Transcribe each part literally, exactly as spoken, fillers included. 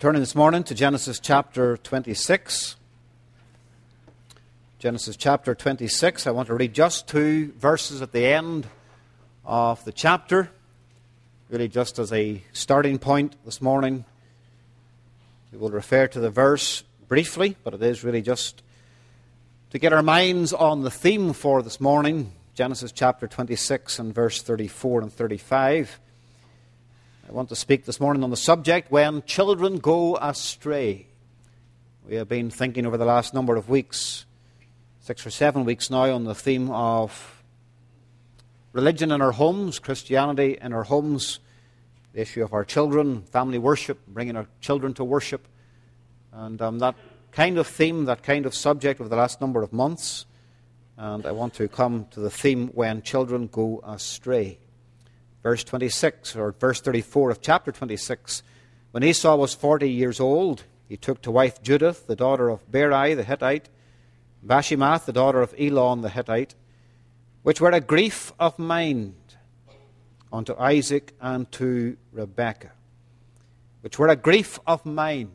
Turning this morning to Genesis chapter twenty-six. Genesis chapter twenty-six. I want to read just two verses at the end of the chapter, really just as a starting point this morning. We will refer to the verse briefly, but it is really just to get our minds on the theme for this morning. Genesis chapter twenty-six and verse thirty-four and thirty-five. I want to speak this morning on the subject, when children go astray. We have been thinking over the last number of weeks, six or seven weeks now, on the theme of religion in our homes, Christianity in our homes, the issue of our children, family worship, bringing our children to worship, and um, that kind of theme, that kind of subject over the last number of months. And I want to come to the theme, when children go astray. Verse twenty-six, or verse thirty-four of chapter twenty-six. When Esau was forty years old, he took to wife Judith, the daughter of Beeri the Hittite, Bashimath, the daughter of Elon the Hittite, which were a grief of mind unto Isaac and to Rebekah. Which were a grief of mind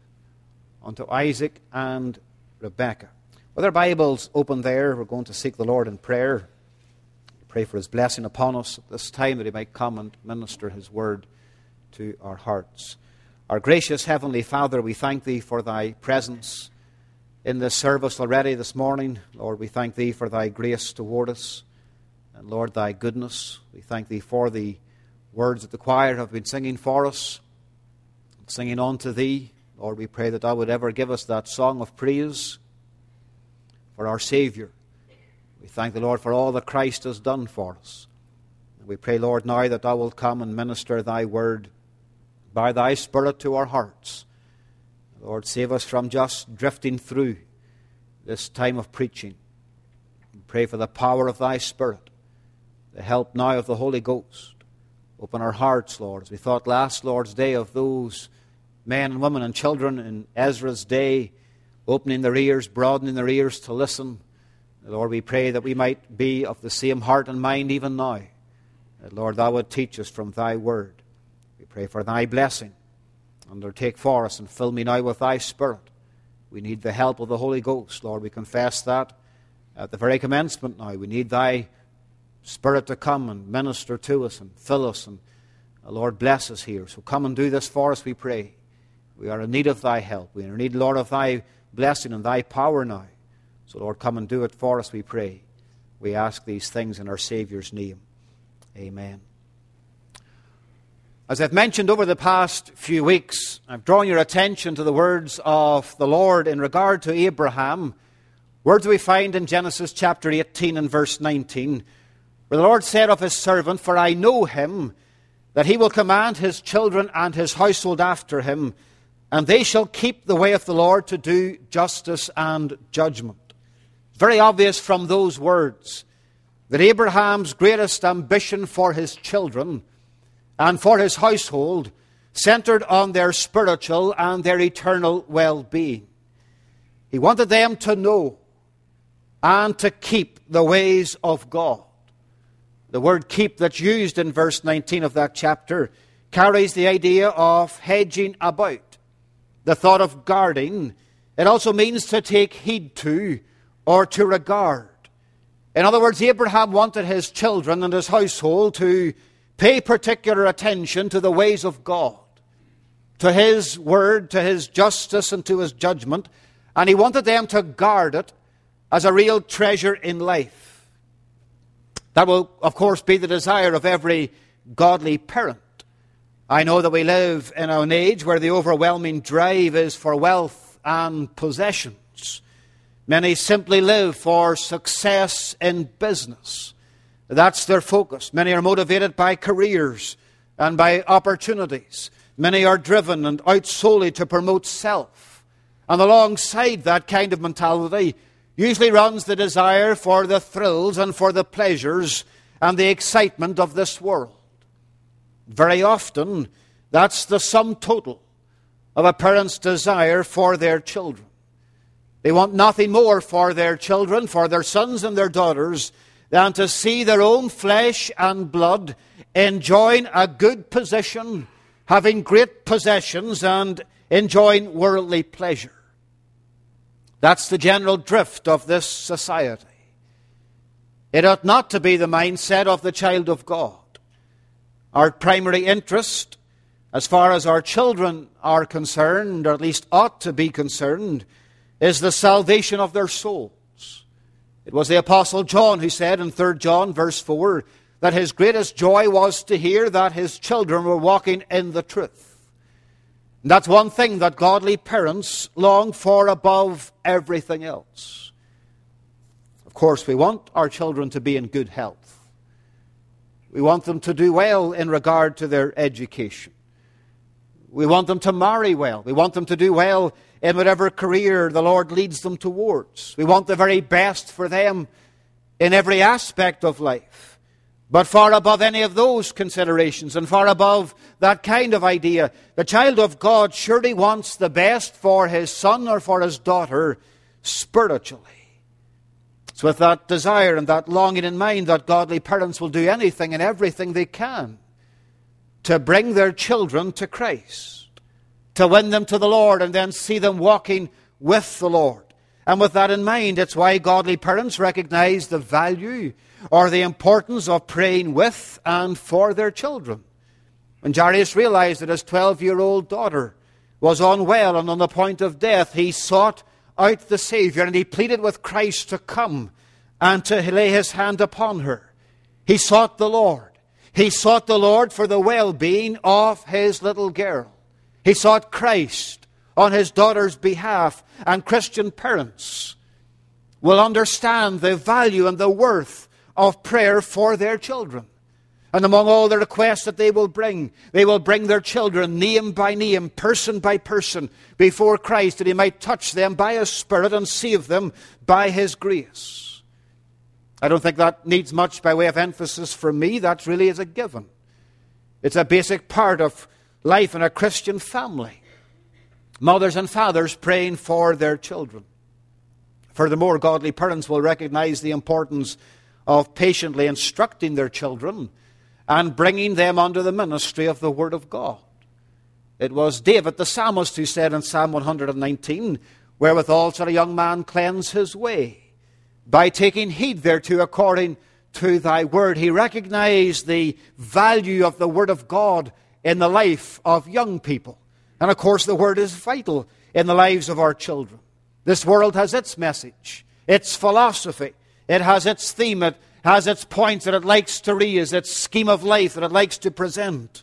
unto Isaac and Rebekah. With our Bibles open there, we're going to seek the Lord in prayer. Pray for His blessing upon us at this time, that He might come and minister His word to our hearts. Our gracious Heavenly Father, we thank Thee for Thy presence in this service already this morning. Lord, we thank Thee for Thy grace toward us, and Lord, Thy goodness. We thank Thee for the words that the choir have been singing for us, singing unto Thee. Lord, we pray that Thou would ever give us that song of praise for our Savior. We thank the Lord for all that Christ has done for us. And we pray, Lord, now that Thou wilt come and minister Thy word by Thy Spirit to our hearts. Lord, save us from just drifting through this time of preaching. We pray for the power of Thy Spirit, the help now of the Holy Ghost. Open our hearts, Lord, as we thought last Lord's Day of those men and women and children in Ezra's day, opening their ears, broadening their ears to listen. Lord, we pray that we might be of the same heart and mind even now. That, Lord, Thou would teach us from Thy word. We pray for Thy blessing. Undertake for us and fill me now with Thy Spirit. We need the help of the Holy Ghost. Lord, we confess that at the very commencement now. We need Thy Spirit to come and minister to us and fill us. And uh, Lord, bless us here. So come and do this for us, we pray. We are in need of Thy help. We are in need, Lord, of Thy blessing and Thy power now. So, Lord, come and do it for us, we pray. We ask these things in our Saviour's name. Amen. As I've mentioned over the past few weeks, I've drawn your attention to the words of the Lord in regard to Abraham. Words we find in Genesis chapter eighteen and verse nineteen, where the Lord said of His servant, "For I know him, that he will command his children and his household after him, and they shall keep the way of the Lord to do justice and judgment." Very obvious from those words that Abraham's greatest ambition for his children and for his household centered on their spiritual and their eternal well-being. He wanted them to know and to keep the ways of God. The word keep that's used in verse nineteen of that chapter carries the idea of hedging about, the thought of guarding. It also means to take heed to, or to regard. In other words, Abraham wanted his children and his household to pay particular attention to the ways of God, to His word, to His justice, and to His judgment. And he wanted them to guard it as a real treasure in life. That will, of course, be the desire of every godly parent. I know that we live in an age where the overwhelming drive is for wealth and possessions. Many simply live for success in business. That's their focus. Many are motivated by careers and by opportunities. Many are driven and out solely to promote self. And alongside that kind of mentality usually runs the desire for the thrills and for the pleasures and the excitement of this world. Very often, that's the sum total of a parent's desire for their children. They want nothing more for their children, for their sons and their daughters, than to see their own flesh and blood enjoying a good position, having great possessions, and enjoying worldly pleasure. That's the general drift of this society. It ought not to be the mindset of the child of God. Our primary interest, as far as our children are concerned, or at least ought to be concerned, is the salvation of their souls. It was the Apostle John who said in Third John verse four that his greatest joy was to hear that his children were walking in the truth. And that's one thing that godly parents long for above everything else. Of course, we want our children to be in good health. We want them to do well in regard to their education. We want them to marry well. We want them to do well in whatever career the Lord leads them towards. We want the very best for them in every aspect of life. But far above any of those considerations and far above that kind of idea, the child of God surely wants the best for his son or for his daughter spiritually. It's with that desire and that longing in mind that godly parents will do anything and everything they can to bring their children to Christ, to win them to the Lord and then see them walking with the Lord. And with that in mind, it's why godly parents recognize the value or the importance of praying with and for their children. When Jairus realized that his twelve-year-old daughter was unwell and on the point of death, he sought out the Savior and he pleaded with Christ to come and to lay his hand upon her. He sought the Lord. He sought the Lord for the well-being of his little girl. He sought Christ on his daughter's behalf. And Christian parents will understand the value and the worth of prayer for their children. And among all the requests that they will bring, they will bring their children name by name, person by person, before Christ, that he might touch them by his Spirit and save them by his grace. I don't think that needs much by way of emphasis from me. That really is a given. It's a basic part of life in a Christian family. Mothers and fathers praying for their children. Furthermore, godly parents will recognize the importance of patiently instructing their children and bringing them under the ministry of the Word of God. It was David the psalmist who said in Psalm one hundred nineteen, "Wherewithal shall a young man cleanse his way? By taking heed thereto according to thy word." He recognized the value of the Word of God in the life of young people. And of course, the Word is vital in the lives of our children. This world has its message, its philosophy. It has its theme, it has its points that it likes to raise, its scheme of life that it likes to present.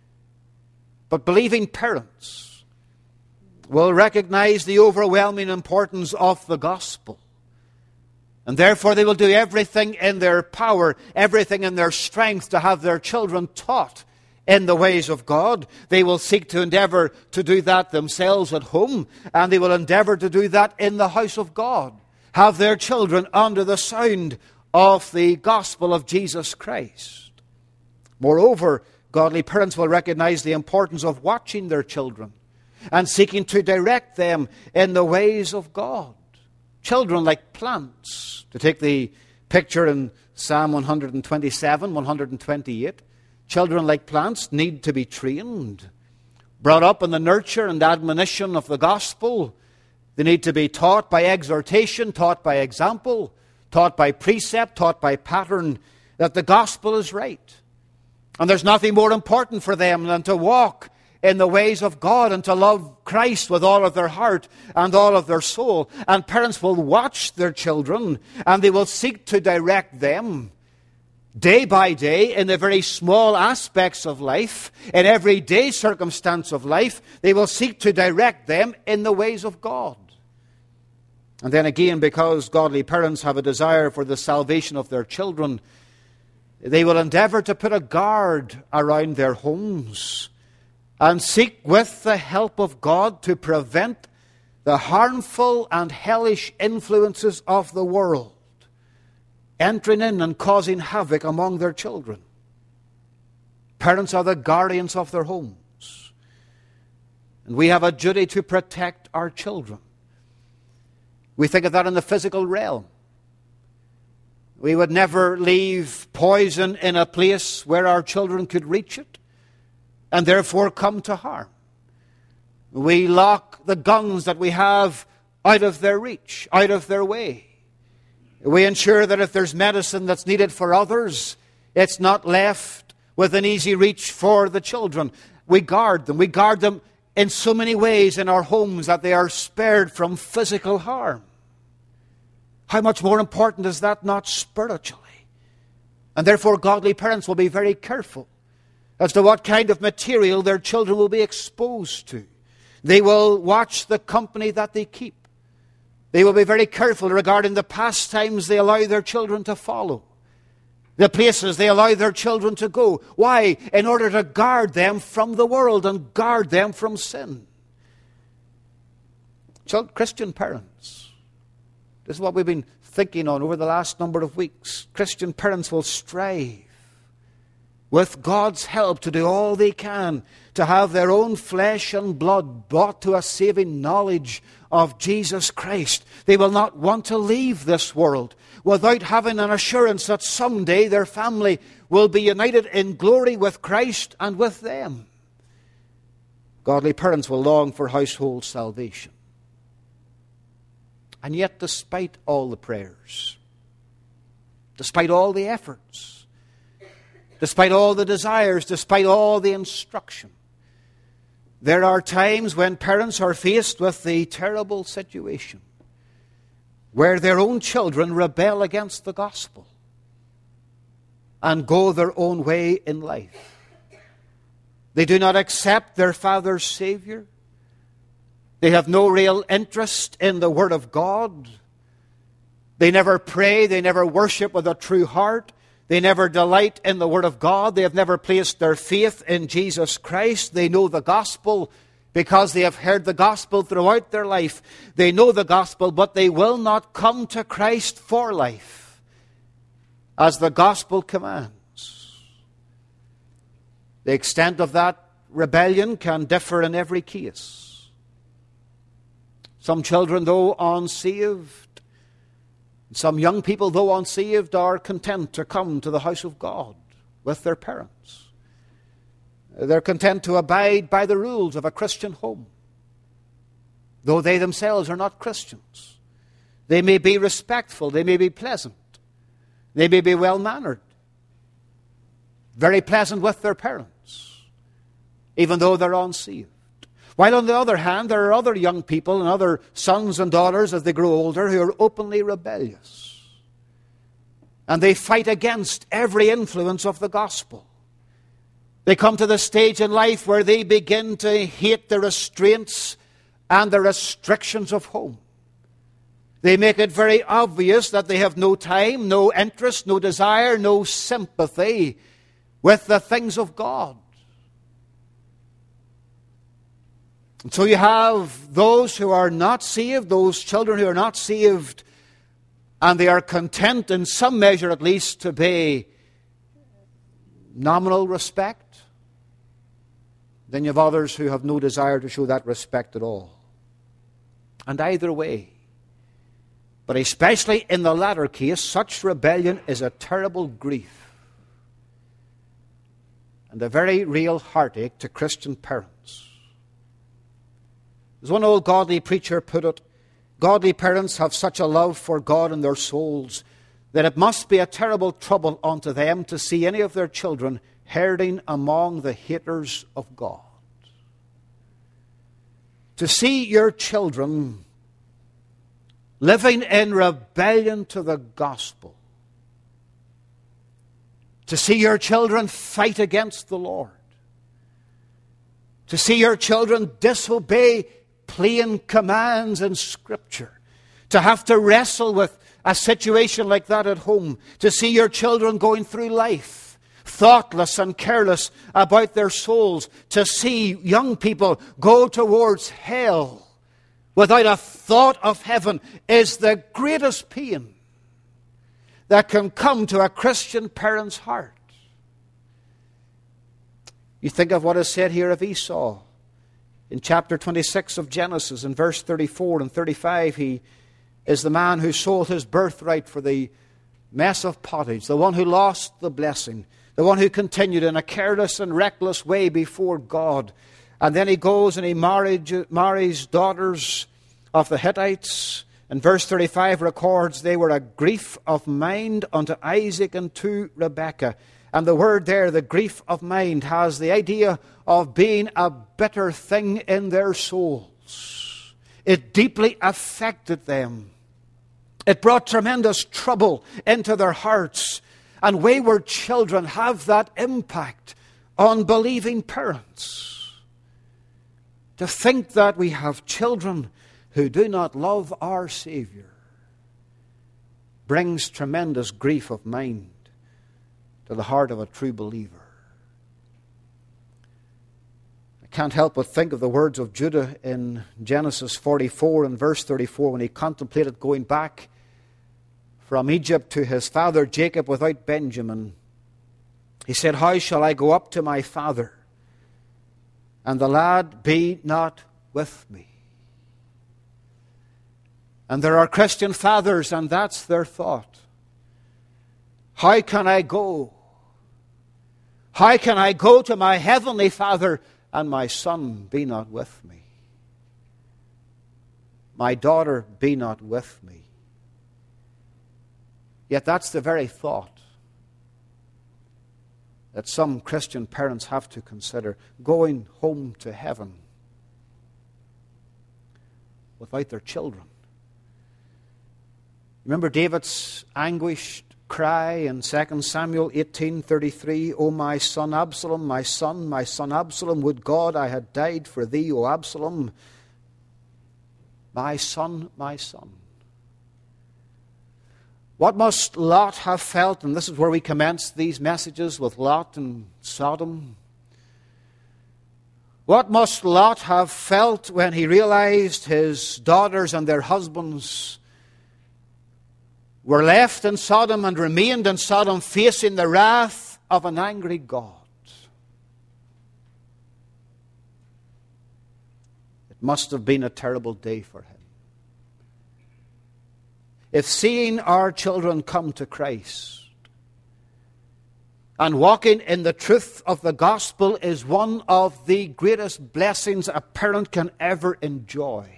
But believing parents will recognize the overwhelming importance of the gospel. And therefore they will do everything in their power, everything in their strength to have their children taught in the ways of God. They will seek to endeavor to do that themselves at home, and they will endeavor to do that in the house of God. Have their children under the sound of the gospel of Jesus Christ. Moreover, godly parents will recognize the importance of watching their children and seeking to direct them in the ways of God. Children like plants. To take the picture in Psalm one hundred twenty-seven, one hundred twenty-eight, children like plants need to be trained, brought up in the nurture and admonition of the gospel. They need to be taught by exhortation, taught by example, taught by precept, taught by pattern, that the gospel is right. And there's nothing more important for them than to walk in the ways of God and to love Christ with all of their heart and all of their soul. And parents will watch their children and they will seek to direct them day by day in the very small aspects of life, in everyday circumstance of life. They will seek to direct them in the ways of God. And then again, because godly parents have a desire for the salvation of their children, they will endeavor to put a guard around their homes and seek with the help of God to prevent the harmful and hellish influences of the world entering in and causing havoc among their children. Parents are the guardians of their homes, and we have a duty to protect our children. We think of that in the physical realm. We would never leave poison in a place where our children could reach it and therefore come to harm. We lock the guns that we have out of their reach, out of their way. We ensure that if there's medicine that's needed for others, it's not left within easy reach for the children. We guard them. We guard them in so many ways in our homes that they are spared from physical harm. How much more important is that not spiritually? And therefore godly parents will be very careful as to what kind of material their children will be exposed to. They will watch the company that they keep. They will be very careful regarding the pastimes they allow their children to follow, the places they allow their children to go. Why? In order to guard them from the world and guard them from sin. Christian parents, this is what we've been thinking on over the last number of weeks. Christian parents will strive with God's help to do all they can to have their own flesh and blood brought to a saving knowledge of Jesus Christ. They will not want to leave this world without having an assurance that someday their family will be united in glory with Christ and with them. Godly parents will long for household salvation. And yet, despite all the prayers, despite all the efforts, despite all the desires, despite all the instruction, there are times when parents are faced with the terrible situation where their own children rebel against the gospel and go their own way in life. They do not accept their father's Savior. They have no real interest in the Word of God. They never pray. They never worship with a true heart. They never delight in the Word of God. They have never placed their faith in Jesus Christ. They know the gospel because they have heard the gospel throughout their life. They know the gospel, but they will not come to Christ for life, as the gospel commands. The extent of that rebellion can differ in every case. Some children, though unsaved, some young people, though unsaved, are content to come to the house of God with their parents. They're content to abide by the rules of a Christian home, though they themselves are not Christians. They may be respectful, they may be pleasant, they may be well-mannered, very pleasant with their parents, even though they're unsaved. While on the other hand, there are other young people and other sons and daughters as they grow older who are openly rebellious. And they fight against every influence of the gospel. They come to the stage in life where they begin to hate the restraints and the restrictions of home. They make it very obvious that they have no time, no interest, no desire, no sympathy with the things of God. And so you have those who are not saved, those children who are not saved, and they are content in some measure at least to pay nominal respect. Then you have others who have no desire to show that respect at all. And either way, but especially in the latter case, such rebellion is a terrible grief and a very real heartache to Christian parents. As one old godly preacher put it, godly parents have such a love for God in their souls that it must be a terrible trouble unto them to see any of their children herding among the haters of God. To see your children living in rebellion to the gospel. To see your children fight against the Lord. To see your children disobey plain commands in Scripture. To have to wrestle with a situation like that at home. To see your children going through life thoughtless and careless about their souls. To see young people go towards hell without a thought of heaven is the greatest pain that can come to a Christian parent's heart. You think of what is said here of Esau. In chapter twenty-six of Genesis, in verse thirty-four and thirty-five, he is the man who sold his birthright for the mess of pottage, the one who lost the blessing, the one who continued in a careless and reckless way before God. And then he goes and he married, marries daughters of the Hittites. And verse thirty-five records they were a grief of mind unto Isaac and to Rebekah. And the word there, the grief of mind, has the idea of being a bitter thing in their souls. It deeply affected them. It brought tremendous trouble into their hearts. And wayward children have that impact on believing parents. To think that we have children who do not love our Savior brings tremendous grief of mind to the heart of a true believer. I can't help but think of the words of Judah in Genesis forty-four and verse thirty-four when he contemplated going back from Egypt to his father Jacob without Benjamin. He said, "How shall I go up to my father, and the lad be not with me?" And there are Christian fathers, and that's their thought. How can I go? How can I go to my heavenly Father and my son be not with me? My daughter be not with me. Yet that's the very thought that some Christian parents have to consider, going home to heaven without their children. Remember David's anguished cry in Second Samuel eighteen thirty-three, "O my son Absalom, my son, my son Absalom, would God I had died for thee, O Absalom. My son, my son." What must Lot have felt? And this is where we commence these messages with Lot and Sodom. What must Lot have felt when he realized his daughters and their husbands were left in Sodom and remained in Sodom, facing the wrath of an angry God? It must have been a terrible day for him. If seeing our children come to Christ and walking in the truth of the gospel is one of the greatest blessings a parent can ever enjoy,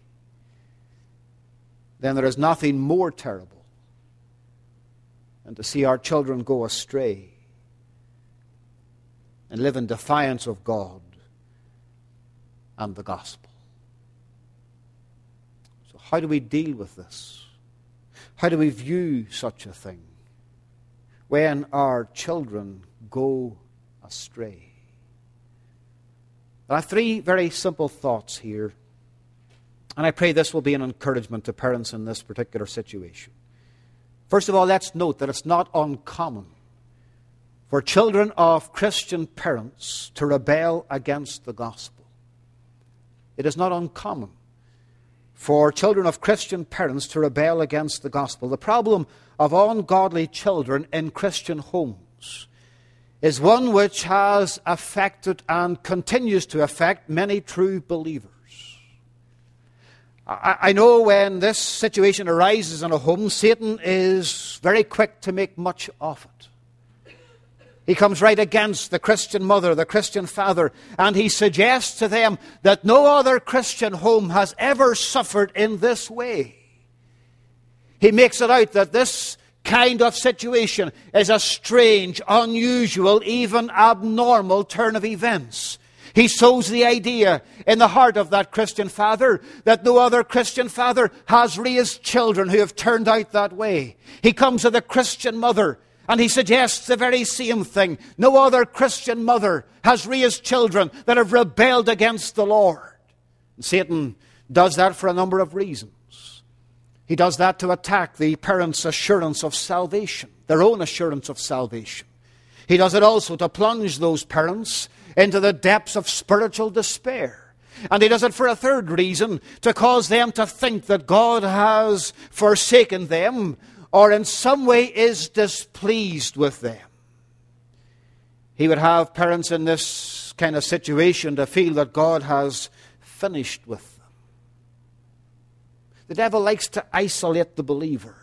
then there is nothing more terrible than to see our children go astray and live in defiance of God and the gospel. So how do we deal with this? How do we view such a thing when our children go astray? I have three very simple thoughts here, and I pray this will be an encouragement to parents in this particular situation. First of all, let's note that it's not uncommon for children of Christian parents to rebel against the gospel. It is not uncommon for children of Christian parents to rebel against the gospel. The problem of ungodly children in Christian homes is one which has affected and continues to affect many true believers. I, I know when this situation arises in a home, Satan is very quick to make much of it. He comes right against the Christian mother, the Christian father, and he suggests to them that no other Christian home has ever suffered in this way. He makes it out that this kind of situation is a strange, unusual, even abnormal turn of events. He sows the idea in the heart of that Christian father that no other Christian father has raised children who have turned out that way. He comes to the Christian mother and he suggests the very same thing. No other Christian mother has raised children that have rebelled against the Lord. And Satan does that for a number of reasons. He does that to attack the parents' assurance of salvation, their own assurance of salvation. He does it also to plunge those parents into the depths of spiritual despair. And he does it for a third reason, to cause them to think that God has forsaken them or in some way is displeased with them. He would have parents in this kind of situation to feel that God has finished with them. The devil likes to isolate the believer,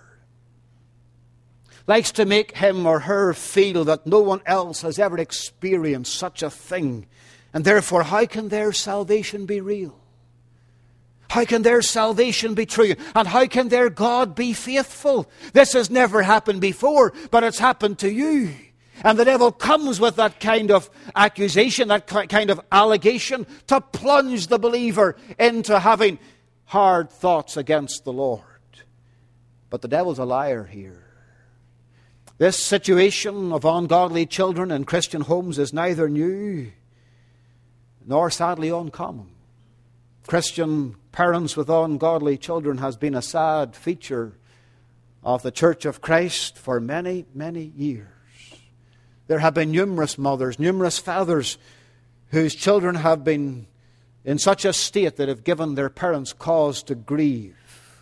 likes to make him or her feel that no one else has ever experienced such a thing And therefore, how can their salvation be real? How can their salvation be true? And how can their God be faithful? This has never happened before, but it's happened to you. And the devil comes with that kind of accusation, that kind of allegation, to plunge the believer into having hard thoughts against the Lord. But the devil's a liar here. This situation of ungodly children in Christian homes is neither new nor sadly uncommon. Christian parents with ungodly children has been a sad feature of the Church of Christ for many, many years. There have been numerous mothers, numerous fathers whose children have been in such a state that have given their parents cause to grieve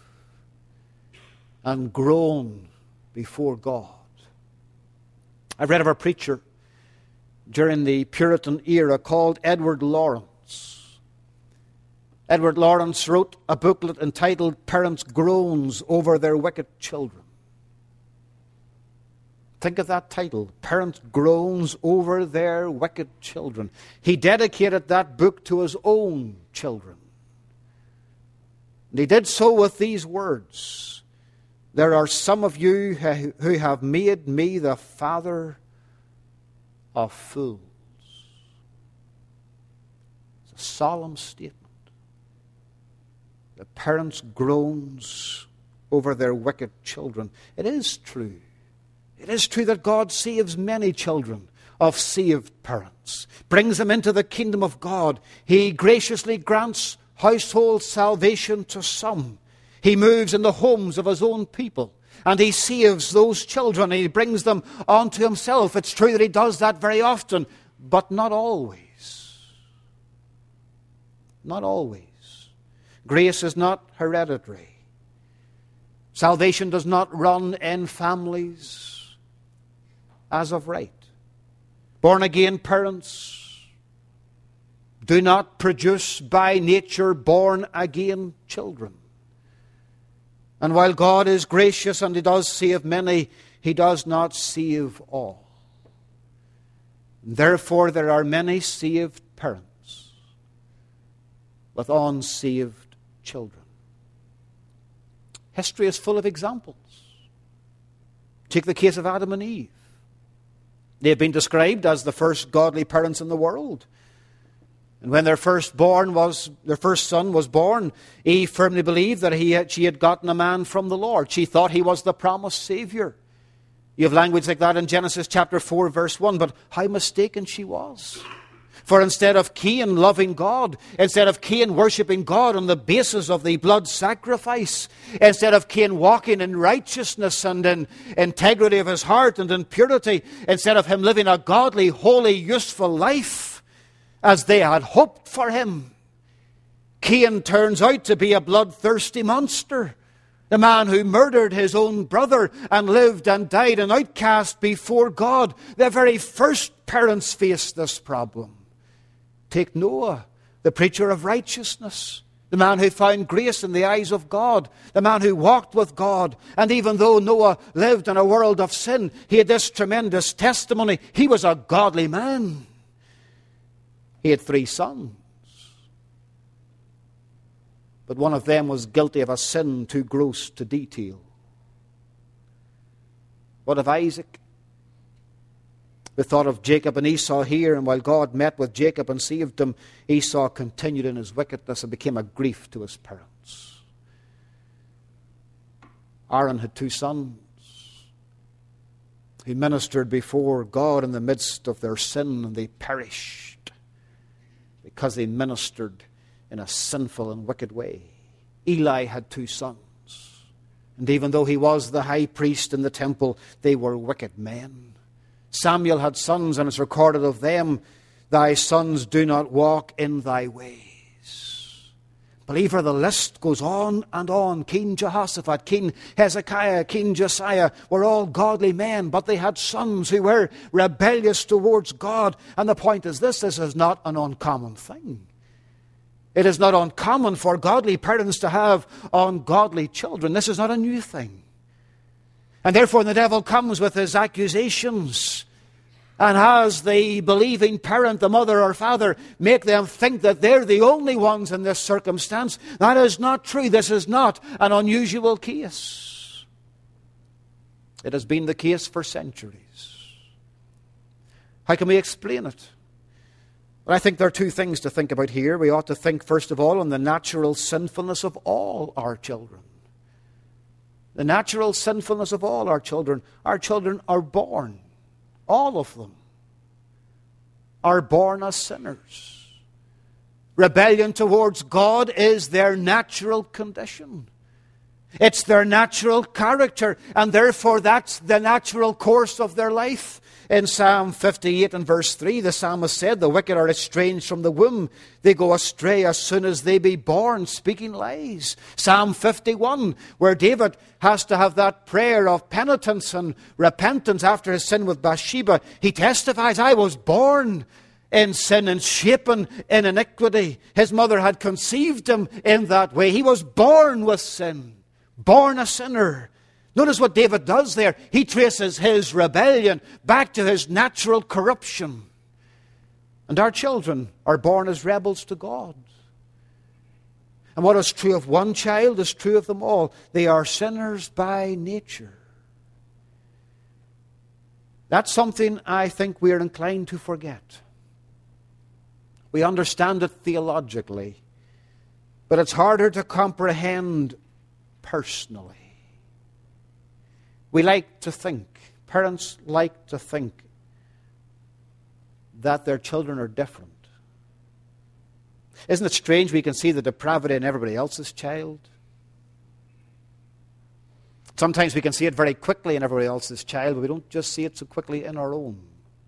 and groan before God. I've read of a preacher during the Puritan era called Edward Lawrence. Edward Lawrence wrote a booklet entitled Parents' Groans Over Their Wicked Children. Think of that title, Parents' Groans Over Their Wicked Children. He dedicated that book to his own children. And he did so with these words: "There are some of you who have made me the father of fools." It's a solemn statement. The parents' groans over their wicked children. It is true. It is true that God saves many children of saved parents, brings them into the kingdom of God. He graciously grants household salvation to some. He moves in the homes of his own people, and he saves those children, and he brings them onto himself. It's true that he does that very often, but not always. Not always. Grace is not hereditary. Salvation does not run in families as of right. Born-again parents do not produce by nature born-again children. And while God is gracious and he does save many, he does not save all. Therefore, there are many saved parents with unsaved children. History is full of examples. Take the case of Adam and Eve. They have been described as the first godly parents in the world. And when their firstborn was, their first son was born, Eve firmly believed that he had, she had gotten a man from the Lord. She thought he was the promised Savior. You have language like that in Genesis chapter four, verse one, but how mistaken she was. For instead of Cain loving God, instead of Cain worshipping God on the basis of the blood sacrifice, instead of Cain walking in righteousness and in integrity of his heart and in purity, instead of him living a godly, holy, useful life as they had hoped for him, Cain turns out to be a bloodthirsty monster. The man who murdered his own brother and lived and died an outcast before God. The very first parents faced this problem. Take Noah, the preacher of righteousness, the man who found grace in the eyes of God, the man who walked with God. And even though Noah lived in a world of sin, he had this tremendous testimony. He was a godly man. He had three sons. But one of them was guilty of a sin too gross to detail. What of Isaac? We thought of Jacob and Esau here, and while God met with Jacob and saved him, Esau continued in his wickedness and became a grief to his parents. Aaron had two sons. He ministered before God in the midst of their sin, and they perished because they ministered in a sinful and wicked way. Eli had two sons, and even though he was the high priest in the temple, they were wicked men. Samuel had sons, and it's recorded of them, "Thy sons do not walk in thy ways." Believer, the list goes on and on. King Jehoshaphat, King Hezekiah, King Josiah were all godly men, but they had sons who were rebellious towards God. And the point is this: this is not an uncommon thing. It is not uncommon for godly parents to have ungodly children. This is not a new thing. And therefore, when the devil comes with his accusations, And as the believing parent, the mother or father, make them think that they're the only ones in this circumstance. That is not true. This is not an unusual case. It has been the case for centuries. How can we explain it? Well, I think there are two things to think about here. We ought to think, first of all, on the natural sinfulness of all our children. The natural sinfulness of all our children. Our children are born. All of them are born as sinners. Rebellion towards God is their natural condition. It's their natural character, and therefore that's the natural course of their life. In Psalm fifty-eight and verse three, the psalmist said, "The wicked are estranged from the womb. They go astray as soon as they be born, speaking lies." Psalm fifty-one, where David has to have that prayer of penitence and repentance after his sin with Bathsheba, he testifies, "I was born in sin and shapen in iniquity." His mother had conceived him in that way. He was born with sin, born a sinner. Notice what David does there. He traces his rebellion back to his natural corruption. And our children are born as rebels to God. And what is true of one child is true of them all. They are sinners by nature. That's something I think we are inclined to forget. We understand it theologically, but it's harder to comprehend personally. We like to think, parents like to think that their children are different. Isn't it strange we can see the depravity in everybody else's child? Sometimes we can see it very quickly in everybody else's child, but we don't just see it so quickly in our own.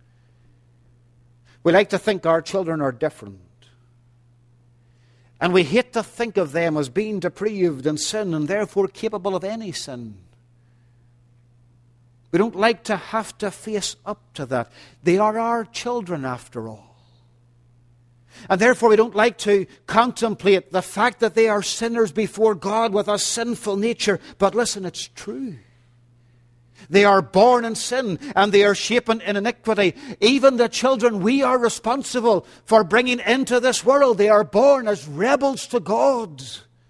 We like to think our children are different. And we hate to think of them as being depraved in sin and therefore capable of any sin. We don't like to have to face up to that. They are our children after all. And therefore we don't like to contemplate the fact that they are sinners before God with a sinful nature. But listen, it's true. They are born in sin and they are shapen in iniquity. Even the children we are responsible for bringing into this world, they are born as rebels to God.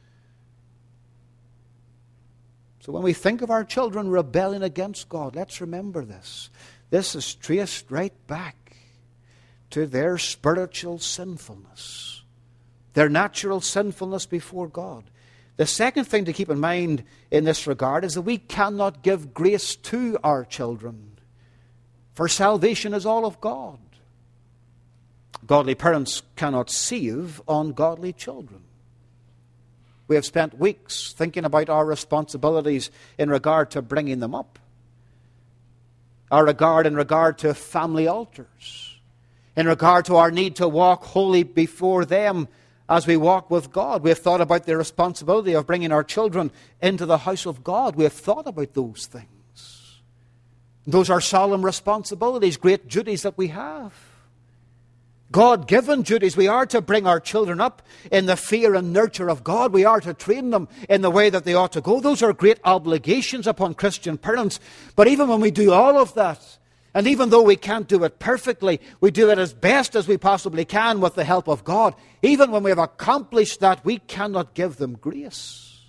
So when we think of our children rebelling against God, let's remember this. This is traced right back to their spiritual sinfulness, their natural sinfulness before God. The second thing to keep in mind in this regard is that we cannot give grace to our children, for salvation is all of God. Godly parents cannot save ungodly children. We have spent weeks thinking about our responsibilities in regard to bringing them up. Our regard in regard to family altars. In regard to our need to walk holy before them as we walk with God. We have thought about the responsibility of bringing our children into the house of God. We have thought about those things. Those are solemn responsibilities, great duties that we have. God-given duties. We are to bring our children up in the fear and nurture of God. We are to train them in the way that they ought to go. Those are great obligations upon Christian parents. But even when we do all of that, and even though we can't do it perfectly, we do it as best as we possibly can with the help of God. Even when we have accomplished that, we cannot give them grace.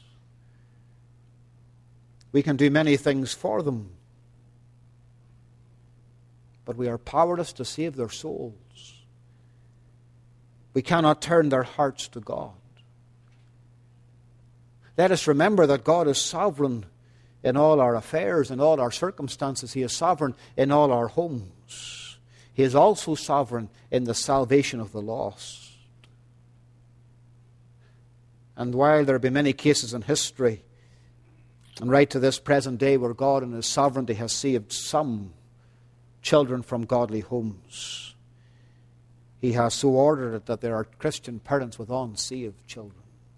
We can do many things for them, but we are powerless to save their souls. We cannot turn their hearts to God. Let us remember that God is sovereign in all our affairs, in all our circumstances. He is sovereign in all our homes. He is also sovereign in the salvation of the lost. And while there have been many cases in history, and right to this present day, where God in His sovereignty has saved some children from godly homes, He has so ordered it that there are Christian parents with unsaved children.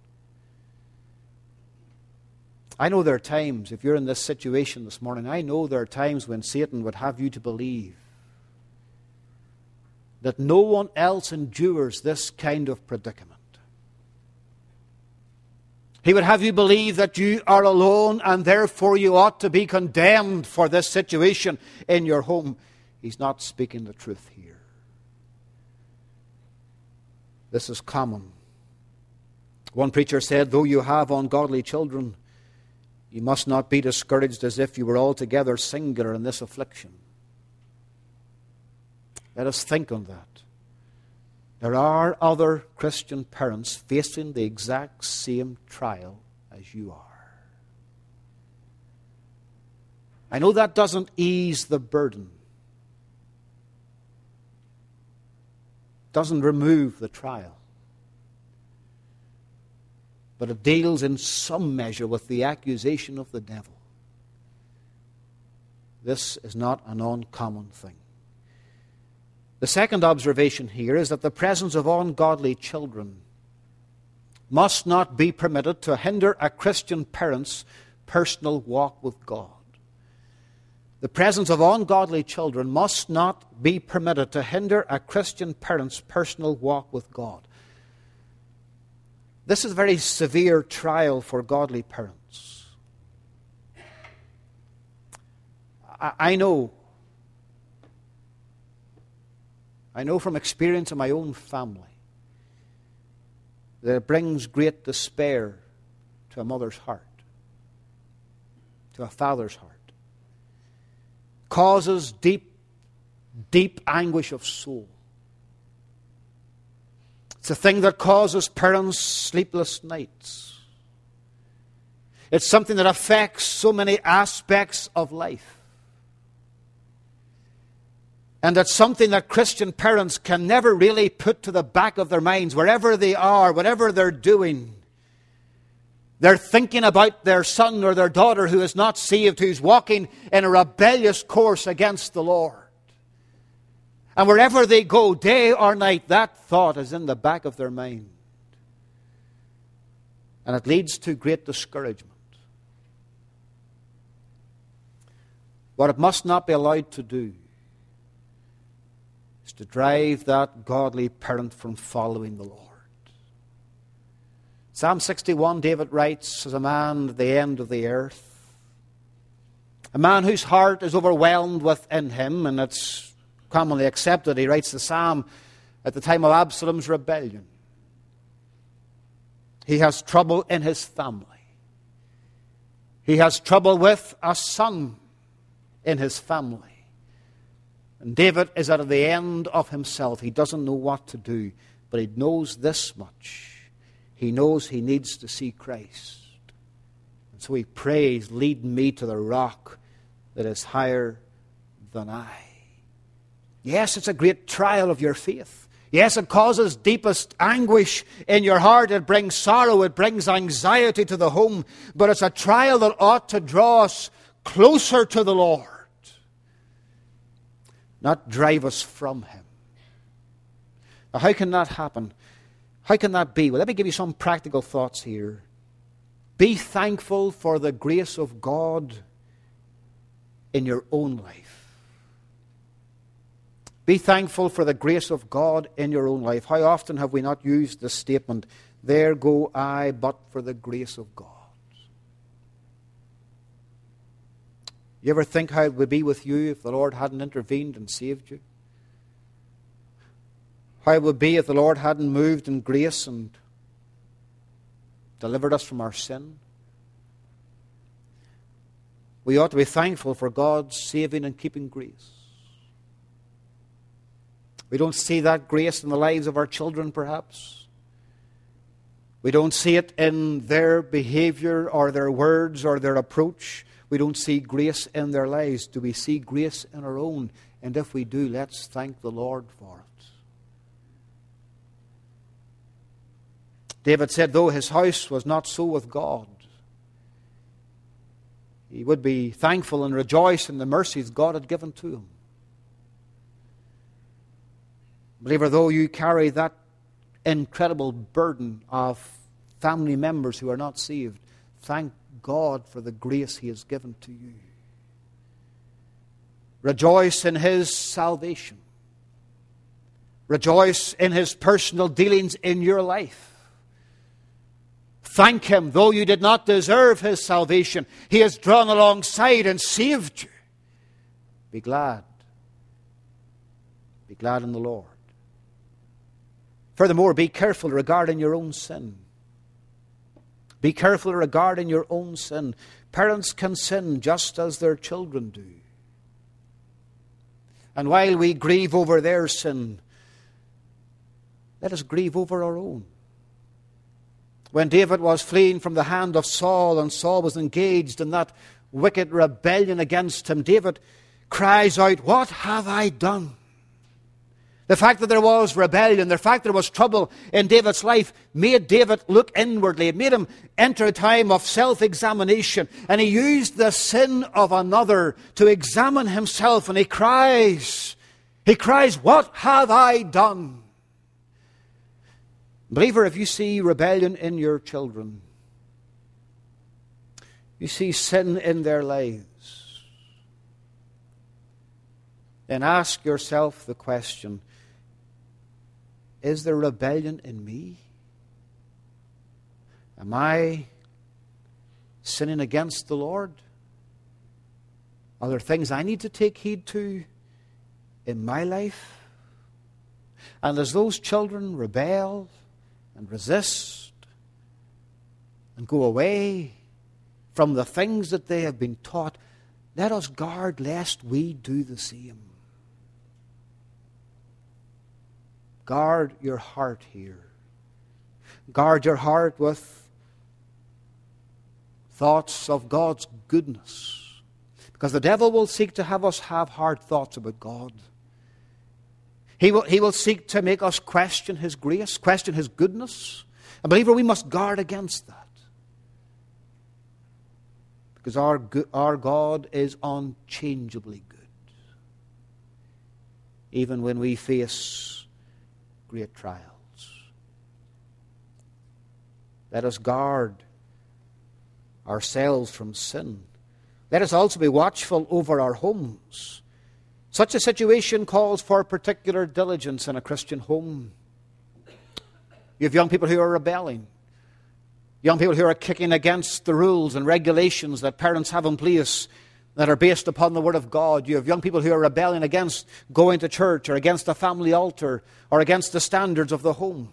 I know there are times, if you're in this situation this morning, I know there are times when Satan would have you to believe that no one else endures this kind of predicament. He would have you believe that you are alone and therefore you ought to be condemned for this situation in your home. he's not speaking the truth here. This is common. One preacher said, though you have ungodly children, you must not be discouraged as if you were altogether singular in this affliction. Let us think on that. There are other Christian parents facing the exact same trial as you are. I know that doesn't ease the burden. Doesn't remove the trial. But it deals in some measure with the accusation of the devil. This is not an uncommon thing. The second observation here is that the presence of ungodly children must not be permitted to hinder a Christian parent's personal walk with God. The presence of ungodly children must not be permitted to hinder a Christian parent's personal walk with God. This is a very severe trial for godly parents. I, I know I know from experience in my own family that it brings great despair to a mother's heart, to a father's heart. Causes deep, deep anguish of soul. It's a thing that causes parents sleepless nights. It's something that affects so many aspects of life. And it's something that Christian parents can never really put to the back of their minds, wherever they are, whatever they're doing. They're thinking about their son or their daughter who is not saved, who's walking in a rebellious course against the Lord. And wherever they go, day or night, that thought is in the back of their mind. And it leads to great discouragement. What it must not be allowed to do is to drive that godly parent from following the Lord. Psalm sixty-one, David writes, as a man at the end of the earth, a man whose heart is overwhelmed within him, and it's commonly accepted. He writes the psalm at the time of Absalom's rebellion. He has trouble in his family. He has trouble with a son in his family. And David is at the end of himself. He doesn't know what to do, but he knows this much. He knows he needs to see Christ. And so he prays, lead me to the rock that is higher than I. Yes, it's a great trial of your faith. Yes, it causes deepest anguish in your heart. It brings sorrow. It brings anxiety to the home. But it's a trial that ought to draw us closer to the Lord, not drive us from Him. Now, how can that happen? How can that be? Well, let me give you some practical thoughts here. Be thankful for the grace of God in your own life. Be thankful for the grace of God in your own life. How often have we not used this statement, there go I, but for the grace of God? You ever think how it would be with you if the Lord hadn't intervened and saved you? How it would be if the Lord hadn't moved in grace and delivered us from our sin? We ought to be thankful for God's saving and keeping grace. We don't see that grace in the lives of our children, perhaps. We don't see it in their behavior or their words or their approach. We don't see grace in their lives. Do we see grace in our own? And if we do, let's thank the Lord for it. David said, though his house was not so with God, he would be thankful and rejoice in the mercies God had given to him. Believer, though you carry that incredible burden of family members who are not saved, thank God for the grace He has given to you. Rejoice in His salvation. Rejoice in His personal dealings in your life. Thank Him, though you did not deserve His salvation, He has drawn alongside and saved you. Be glad Be glad in the Lord. Furthermore, be careful regarding your own sin. Be careful regarding your own sin. Parents can sin just as their children do. And while we grieve over their sin, let us grieve over our own. When David was fleeing from the hand of Saul and Saul was engaged in that wicked rebellion against him, David cries out, "What have I done?" The fact that there was rebellion, the fact that there was trouble in David's life made David look inwardly. It made him enter a time of self-examination. And he used the sin of another to examine himself. And he cries, he cries, "What have I done?" Believer, if you see rebellion in your children, you see sin in their lives, then ask yourself the question, is there rebellion in me? Am I sinning against the Lord? Are there things I need to take heed to in my life? And as those children rebel and resist and go away from the things that they have been taught, let us guard lest we do the same. Guard your heart here. Guard your heart with thoughts of God's goodness. Because the devil will seek to have us have hard thoughts about God. He will, he will seek to make us question His grace, question His goodness. And believer, we must guard against that. Because our, our God is unchangeably good. Even when we face great trials. Let us guard ourselves from sin. Let us also be watchful over our homes. Such a situation calls for particular diligence in a Christian home. You have young people who are rebelling. Young people who are kicking against the rules and regulations that parents have in place that are based upon the Word of God. You have young people who are rebelling against going to church or against the family altar or against the standards of the home.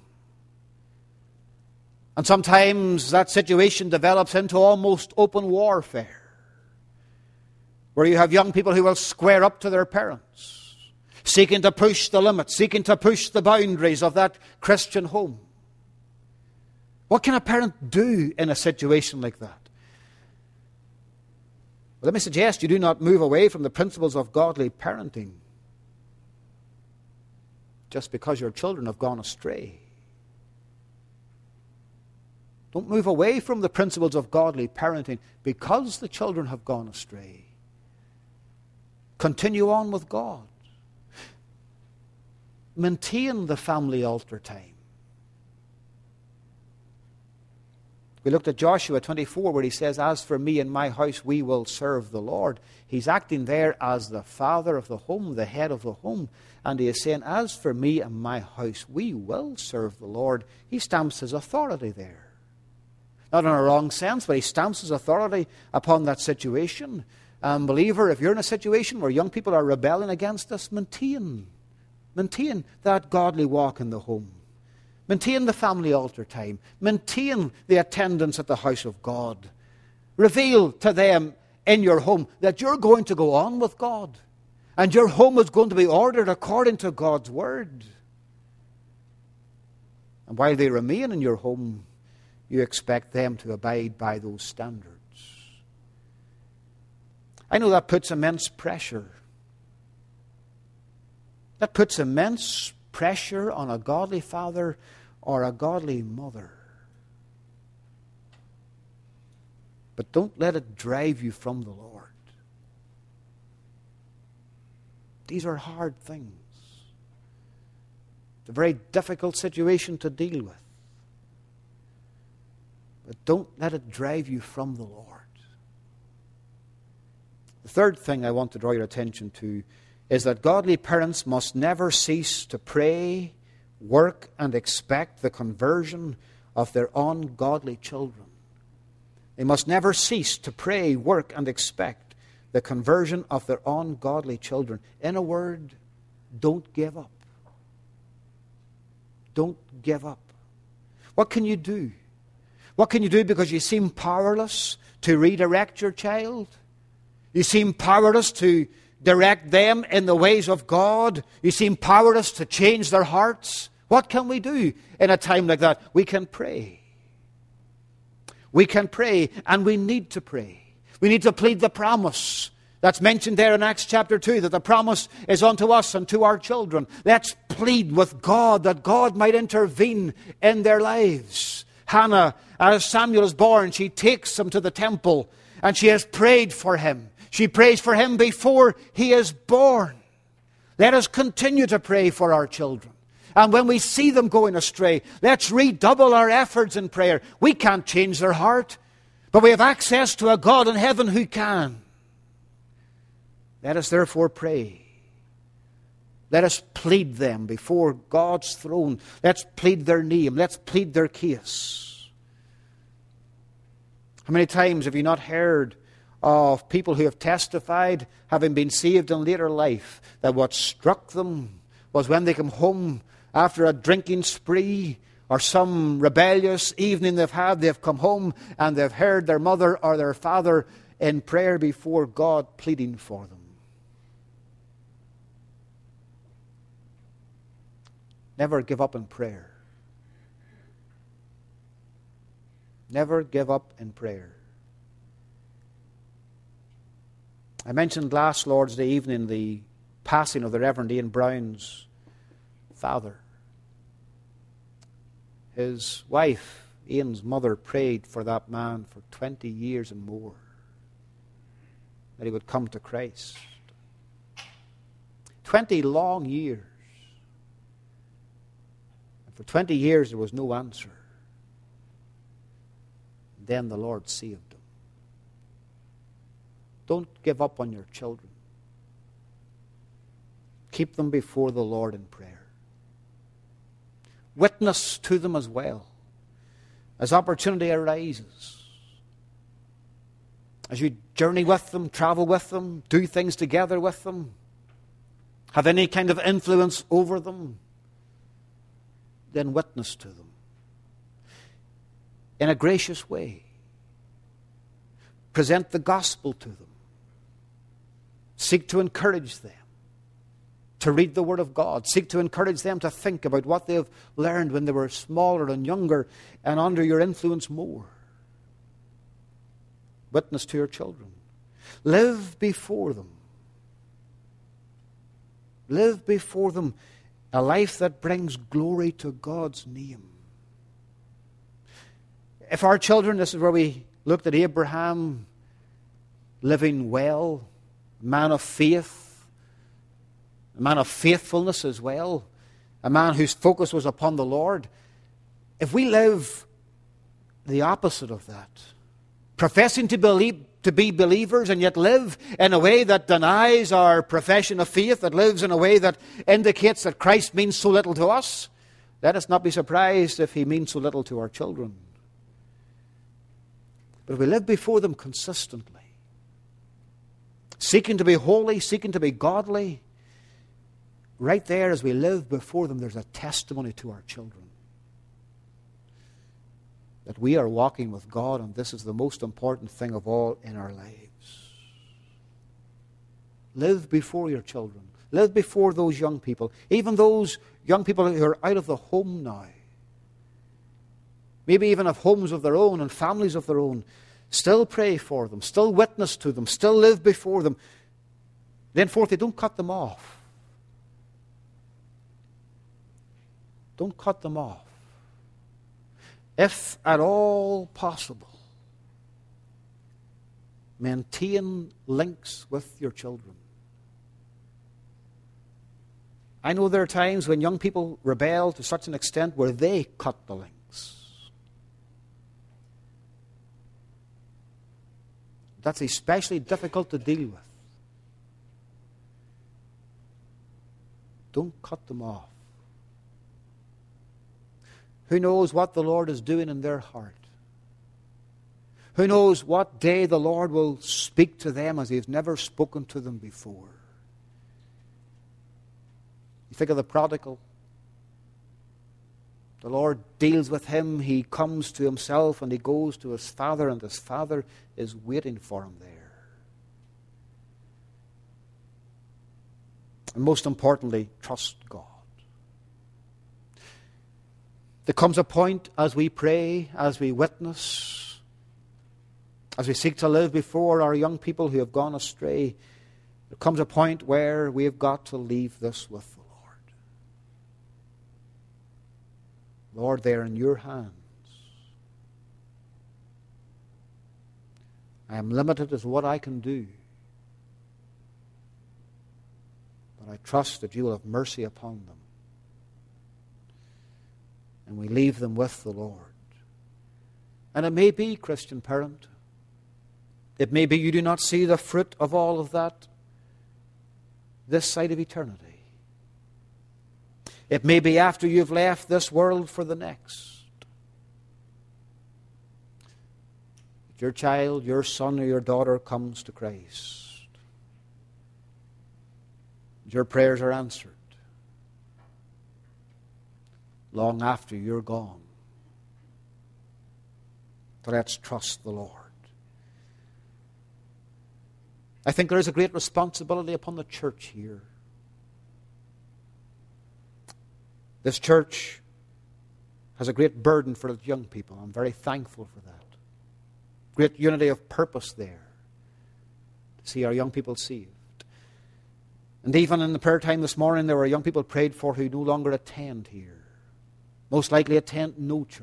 And sometimes that situation develops into almost open warfare, where you have young people who will square up to their parents, seeking to push the limits, seeking to push the boundaries of that Christian home. What can a parent do in a situation like that? Well, let me suggest you do not move away from the principles of godly parenting just because your children have gone astray. Don't move away from the principles of godly parenting because the children have gone astray. Continue on with God. Maintain the family altar time. We looked at Joshua twenty-four where he says, "As for me and my house, we will serve the Lord." He's acting there as the father of the home, the head of the home. And he is saying, "As for me and my house, we will serve the Lord." He stamps his authority there. Not in a wrong sense, but he stamps his authority upon that situation. Um, believer, if you're in a situation where young people are rebelling against us, maintain. Maintain that godly walk in the home. Maintain the family altar time. Maintain the attendance at the house of God. Reveal to them in your home that you're going to go on with God. And your home is going to be ordered according to God's word. And while they remain in your home, you expect them to abide by those standards. I know that puts immense pressure. That puts immense pressure on a godly father or a godly mother. But don't let it drive you from the Lord. These are hard things. It's a very difficult situation to deal with. But don't let it drive you from the Lord. The third thing I want to draw your attention to is that godly parents must never cease to pray, work, and expect the conversion of their ungodly children. They must never cease to pray, work, and expect the conversion of their ungodly children. In a word, Don't give up. Don't give up. What can you do? What can you do because you seem powerless to redirect your child? You seem powerless to direct them in the ways of God. You seem powerless to change their hearts. What can we do in a time like that? We can pray. We can pray, and we need to pray. We need to plead the promise that's mentioned there in Acts chapter two, that the promise is unto us and to our children. Let's plead with God that God might intervene in their lives. Hannah, as Samuel is born, she takes him to the temple, and she has prayed for him. She prays for him before he is born. Let us continue to pray for our children. And when we see them going astray, let's redouble our efforts in prayer. We can't change their heart, but we have access to a God in heaven who can. Let us therefore pray. Let us plead them before God's throne. Let's plead their name. Let's plead their case. How many times have you not heard of people who have testified, having been saved in later life, that what struck them was when they come home after a drinking spree or some rebellious evening they've had, they've come home and they've heard their mother or their father in prayer before God pleading for them. Never give up in prayer. Never give up in prayer. I mentioned last Lord's Day evening the passing of the Reverend Ian Brown's father. His wife, Ian's mother, prayed for that man for twenty years and more, that he would come to Christ. Twenty long years. And for twenty years there was no answer. And then the Lord saved him. Don't give up on your children. Keep them before the Lord in prayer. Witness to them as well, as opportunity arises. As you journey with them, travel with them, do things together with them, have any kind of influence over them, then witness to them in a gracious way. Present the gospel to them. Seek to encourage them to read the Word of God. Seek to encourage them to think about what they have learned when they were smaller and younger and under your influence more. Witness to your children. Live before them. Live before them a life that brings glory to God's name. If our children, this is where we looked at Abraham living well, a man of faith, a man of faithfulness as well, a man whose focus was upon the Lord. If we live the opposite of that, professing to believe, to be believers and yet live in a way that denies our profession of faith, that lives in a way that indicates that Christ means so little to us, let us not be surprised if He means so little to our children. But if we live before them consistently, seeking to be holy, seeking to be godly, right there as we live before them, there's a testimony to our children that we are walking with God, and this is the most important thing of all in our lives. Live before your children. Live before those young people, even those young people who are out of the home now. Maybe even have homes of their own and families of their own. Still pray for them. Still witness to them. Still live before them. Then fourthly, don't cut them off. Don't cut them off. If at all possible, maintain links with your children. I know there are times when young people rebel to such an extent where they cut the links. That's especially difficult to deal with. Don't cut them off. Who knows what the Lord is doing in their heart? Who knows what day the Lord will speak to them as He has never spoken to them before? think of the prodigal. The Lord deals with him. He comes to himself and he goes to his father, and his father is waiting for him there. And most importantly, trust God. There comes a point as we pray, as we witness, as we seek to live before our young people who have gone astray, there comes a point where we have got to leave this with the Lord. Lord, they're in your hands. I am limited as what I can do. But I trust that you will have mercy upon them. And we leave them with the Lord. And it may be, Christian parent, it may be you do not see the fruit of all of that this side of eternity. It may be after you've left this world for the next. If your child, your son or your daughter comes to Christ, your prayers are answered long after you're gone. So let's trust the Lord. I think there is a great responsibility upon the church here. This church has a great burden for its young people. I'm very thankful for that. Great unity of purpose there to see our young people saved. And even in the prayer time this morning, there were young people prayed for who no longer attend here. Most likely attend no church.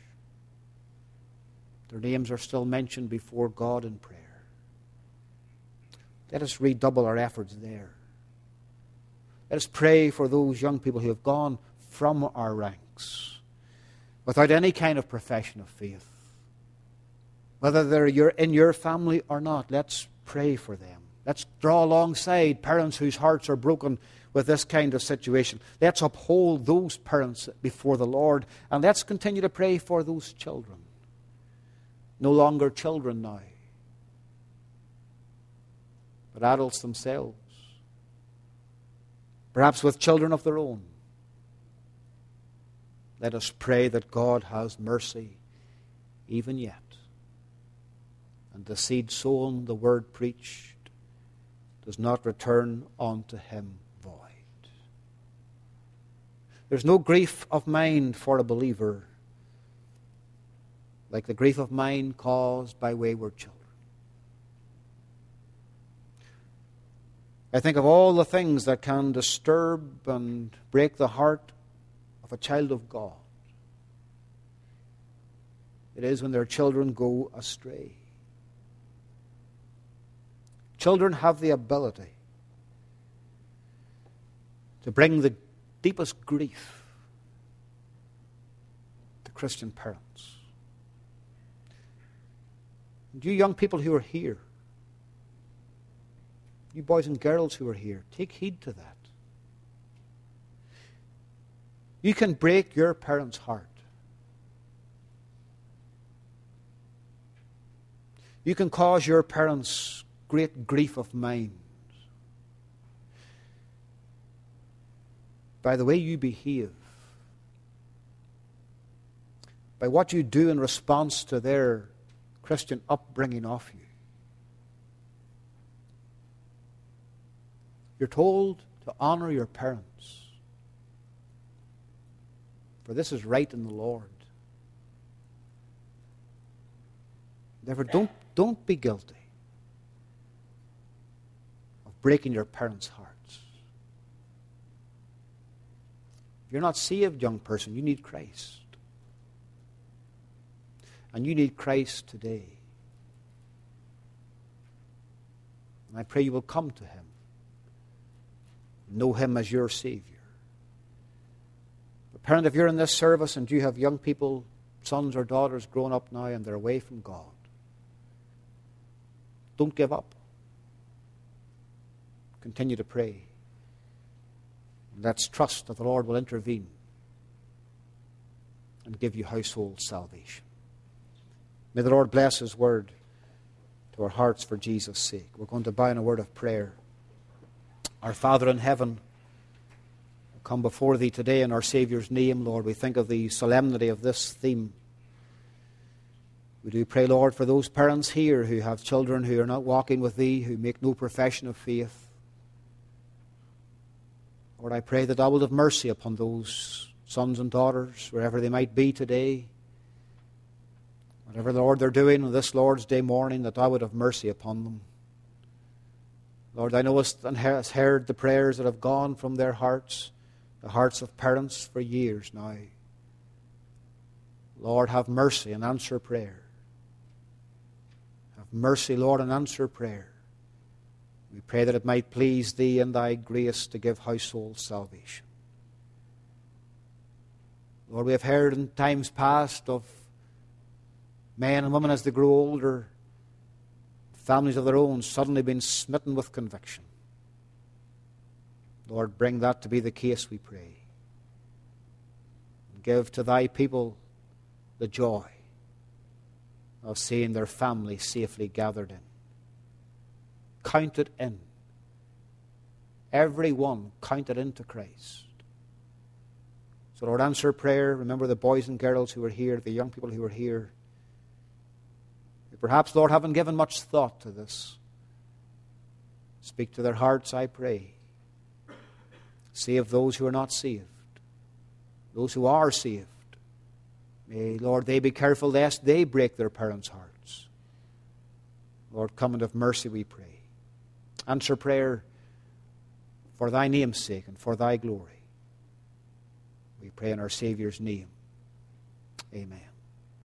Their names are still mentioned before God in prayer. Let us redouble our efforts there. Let us pray for those young people who have gone from our ranks without any kind of profession of faith. Whether they're in your family or not, let's pray for them. Let's draw alongside parents whose hearts are broken with this kind of situation. Let's uphold those parents before the Lord, and let's continue to pray for those children. No longer children now, but adults themselves. Perhaps with children of their own. Let us pray that God has mercy even yet. And the seed sown, the word preached, does not return unto him void. There's no grief of mind for a believer like the grief of mind caused by wayward children. I think of all the things that can disturb and break the heart of a child of God. It is when their children go astray. Children have the ability to bring the deepest grief to Christian parents. And you young people who are here, you boys and girls who are here, take heed to that. You can break your parents' heart. You can cause your parents great grief of mind by the way you behave, by what you do in response to their Christian upbringing of you. You're told to honor your parents, for this is right in the Lord. Therefore, don't, don't be guilty of breaking your parents' hearts. If you're not saved, young person, you need Christ. And you need Christ today. And I pray you will come to him. Know him as your Savior. But parent, if you're in this service and you have young people, sons or daughters grown up now and they're away from God, don't give up. Continue to pray. And let's trust that the Lord will intervene and give you household salvation. May the Lord bless his word to our hearts for Jesus' sake. We're going to bow in a word of prayer. Our Father in heaven, come before thee today in our Saviour's name, Lord, we think of the solemnity of this theme. We do pray, Lord, for those parents here who have children who are not walking with thee, who make no profession of faith. Lord, I pray that thou wilt have mercy upon those sons and daughters, wherever they might be today. Whatever, Lord, they're doing on this Lord's Day morning, that thou would have mercy upon them. Lord, thou knowest and hast heard the prayers that have gone from their hearts, the hearts of parents for years now. Lord, have mercy and answer prayer. Have mercy, Lord, and answer prayer. We pray that it might please thee in thy grace to give household salvation. Lord, we have heard in times past of men and women as they grow older, families of their own, suddenly being smitten with conviction. Lord, bring that to be the case, we pray. And give to thy people the joy of seeing their family safely gathered in. Count it in. Every one counted into Christ. So, Lord, answer prayer. Remember the boys and girls who are here, the young people who are here. Perhaps, Lord, haven't given much thought to this. Speak to their hearts, I pray. Save those who are not saved. Those who are saved. May, Lord, they be careful lest they break their parents' hearts. Lord, come and have mercy, we pray. Answer prayer for thy name's sake and for thy glory. We pray in our Saviour's name. Amen.